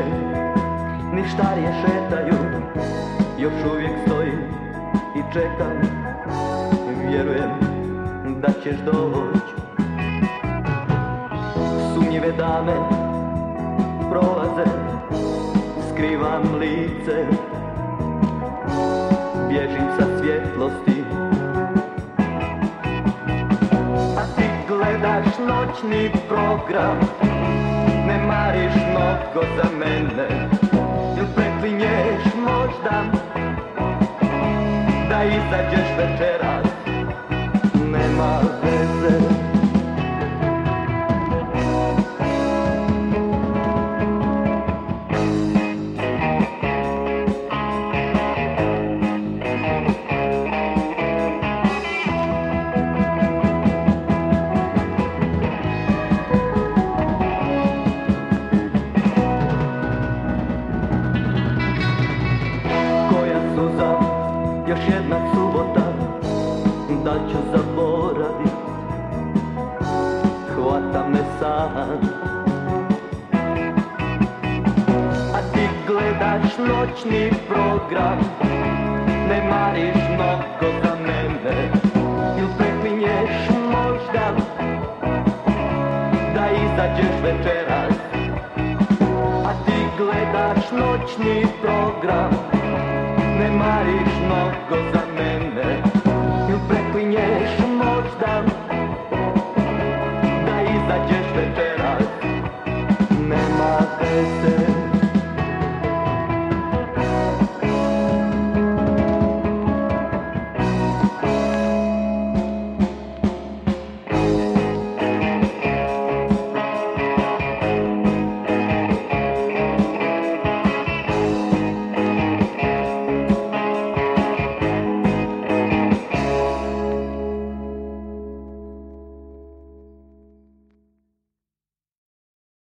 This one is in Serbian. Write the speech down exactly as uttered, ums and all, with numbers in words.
ništarije šetaju, još uvijek stojim i čekam, vjerujem da ćeš doći. Sumnjive dame prolaze, skrivam lice, bježim sa svjetlosti, a ti gledaš noćni program, ne mariš mnogo za mene, ili preklinješ možda da izađeš večeras, nema veze. Još jedna subota, da ću zaboravit, hvata me san. A ti gledaš noćni program, ne mariš mnogo za mene, ili preklinješ možda da izađeš večeras. A ti gledaš noćni program, ne mariš mnogo za mene, ili preklinješ možda da izađeš večeras, nema veze.